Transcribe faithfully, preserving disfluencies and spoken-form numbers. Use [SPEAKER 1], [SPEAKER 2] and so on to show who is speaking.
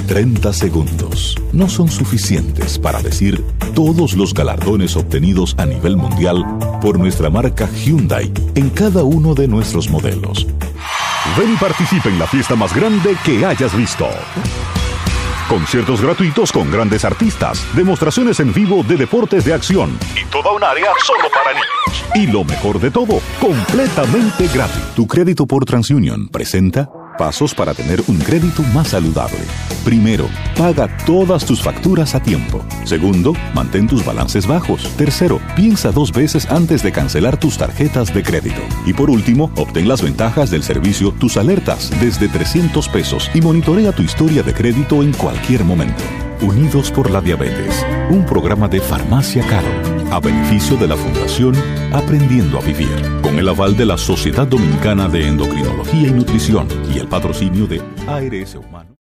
[SPEAKER 1] treinta segundos no son suficientes para decir todos los galardones obtenidos a nivel mundial por nuestra marca Hyundai en cada uno de nuestros modelos. Ven y participa en la fiesta más grande que hayas visto. Conciertos gratuitos con grandes artistas, demostraciones en vivo de deportes de acción y toda un área solo para niños. Y lo mejor de todo, completamente gratis. Tu crédito por TransUnion presenta pasos para tener un crédito más saludable. Primero, paga todas tus facturas a tiempo. Segundo, mantén tus balances bajos. Tercero, piensa dos veces antes de cancelar tus tarjetas de crédito. Y por último, obtén las ventajas del servicio Tus Alertas desde trescientos pesos y monitorea tu historia de crédito en cualquier momento. Unidos por la Diabetes, un programa de Farmacia Carol, a beneficio de la Fundación Aprendiendo a Vivir, con el aval de la Sociedad Dominicana de Endocrinología y Nutrición y el patrocinio de A R S Humano.